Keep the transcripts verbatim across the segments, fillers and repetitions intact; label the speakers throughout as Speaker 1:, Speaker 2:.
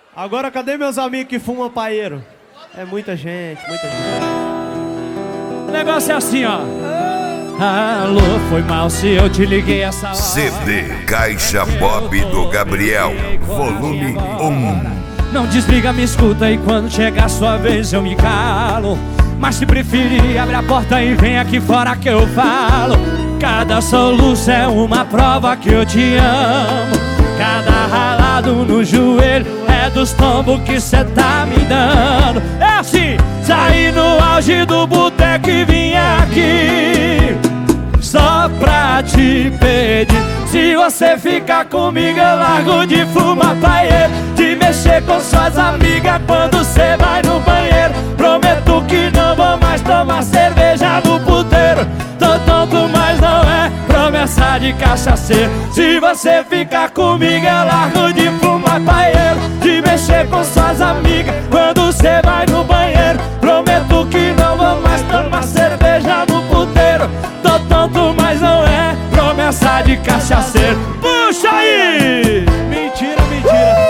Speaker 1: Agora cadê meus amigos que fumam paeiro? É muita gente, muita gente.
Speaker 2: O negócio é assim, ó. Alô, foi mal se eu te liguei essa hora.
Speaker 3: C D Caixa Bob do Gabriel, volume um.
Speaker 2: Não desliga, me escuta e quando chegar a sua vez eu me calo. Mas se preferir, abre a porta e vem aqui fora que eu falo. Cada soluço é uma prova que eu te amo. Cada ralado no joelho é dos tombos que cê tá me dando. É assim, saí no auge do boteco e vim aqui só pra te pedir. Se você ficar comigo eu largo de fumar paeiro, de mexer com suas amigas quando cê vai no banheiro. Prometo que não vou mais tomar cerveja no puteiro. Tô tonto, mas não é promessa de cachaceiro. Se você ficar comigo eu largo de fumar paeiro, de mexer com suas amigas quando cê vai no banheiro. Prometo que não vou mais tomar cerveja no puteiro. Tô tonto, mas não é promessa de cachaceiro. Puxa aí!
Speaker 1: Mentira, mentira.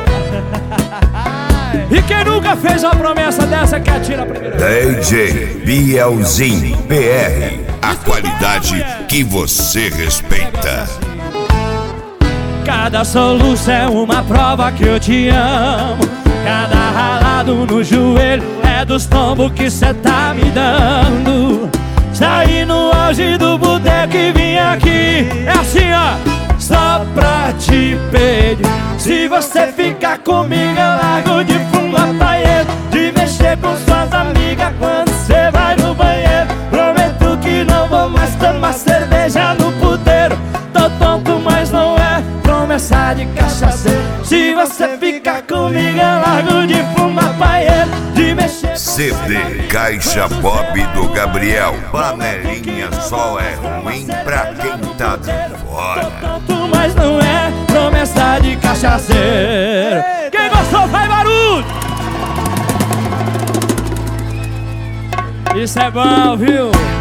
Speaker 2: E quem nunca fez uma promessa dessa que atira a primeira vez?
Speaker 3: D J Bielzinho P R, a qualidade que você respeita.
Speaker 2: Cada soluço é uma prova que eu te amo. Cada ralado no joelho é dos tombos que cê tá me dando. Saí no auge do boteco e vim aqui, é assim ó, só pra te pedir. Se você ficar comigo eu largo de fumar paeiro, de mexer com suas amigas quando cê vai no banheiro. Prometo que não vou mais tomar cerveja no puteiro. Tô tonto, mas não é promessa de cachaceiro. Se você ficar comigo eu largo de fumar paeiro, de mexer.
Speaker 3: C D Caixa Bob do Gabriel, panelinha só é ruim pra quem tá de fora.
Speaker 2: Tô tonto, mas não é promessa de cachaceiro. Quem gostou faz barulho. Isso é bom, viu?